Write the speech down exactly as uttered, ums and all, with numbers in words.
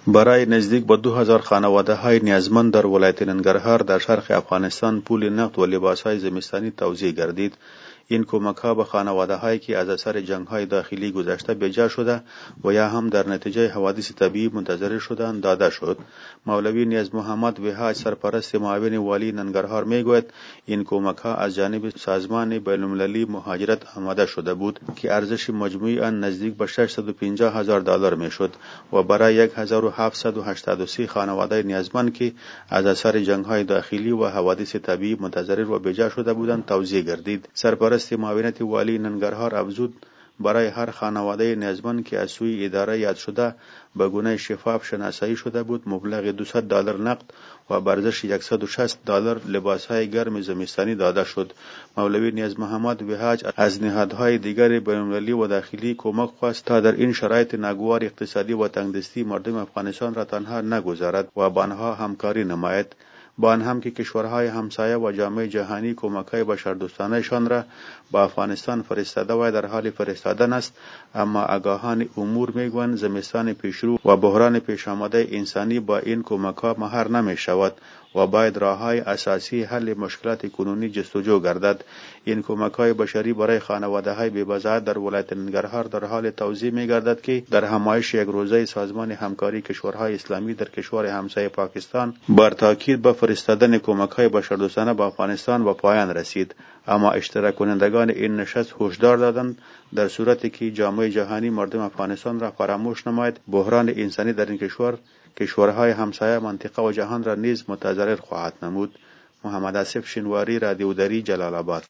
برای نزدیک به دو هزار خانواده های نیازمند در ولایت ننگرهار در شرق افغانستان پول نقد و لباس های زمستانی توزیع گردید. این کمک ها به خانواده هایی که از اثر جنگ های داخلی گذشته بیجا شده و یا هم در نتیجه حوادث طبیعی متضرر شدند داده شد. مولوی نیاز محمد وحاج سرپرست معاون والی ننگرهار میگوید این کمک ها از جانب سازمان بین المللی مهاجرت آماده شده بود که ارزش مجموعی آن نزدیک به ششصد و پنجاه هزار دلار میشد و برای یک هزار و هفتصد و هشتاد و سه خانواده نیازمند که از اثر جنگ های داخلی و حوادث طبیعی متضرر و بیجا شده بودند توزیع گردید. سرپرست معاونت والی ننگرهار افزود برای هر خانواده نیازمند که از سوی اداره یاد شده به گونه شفاف شناسایی شده بود مبلغ دویست دلار نقد و به ارزش صد و شصت دلار لباس های گرم زمستانی داده شد. مولوی نیاز محمد وحاج از نهادهای دیگر بین‌المللی و داخلی کمک خواست تا در این شرایط ناگوار اقتصادی و تنگدستی مردم افغانستان را تنها نگذارد و با آنها همکاری نماید. با آن هم که کشورهای همسایه و جامعه جهانی کمک‌های بشردوستانه‌شان را با افغانستان فرستاده و در حال فرستادن است، اما آگاهان امور میگویند زمستان پیشرو و بحران پیش آمده انسانی با این کمک‌ها مهار نمی‌شود و باید راه‌های اساسی حل مشکلات کنونی جستجو گردد. این کمک‌های بشری برای خانواده‌های بی‌بضاعت در ولایت ننگرهار در حال توزیع می‌گردد که در همایش یک روزه سازمان همکاری کشورهای اسلامی در کشور همسایه پاکستان بر تاکید به فرستادن کمک‌های بشردوستانه به افغانستان و پایان رسید. اما اشتراک کنندگان این نشست هشدار دادند در صورتی که جامعه جهانی مردم افغانستان را فراموش نماید بحران انسانی در این کشور کشورهای همسایه منطقه و جهان را نیز متضرر خواهد نمود. محمد آصف شینواری، رادیو دری، جلال آباد.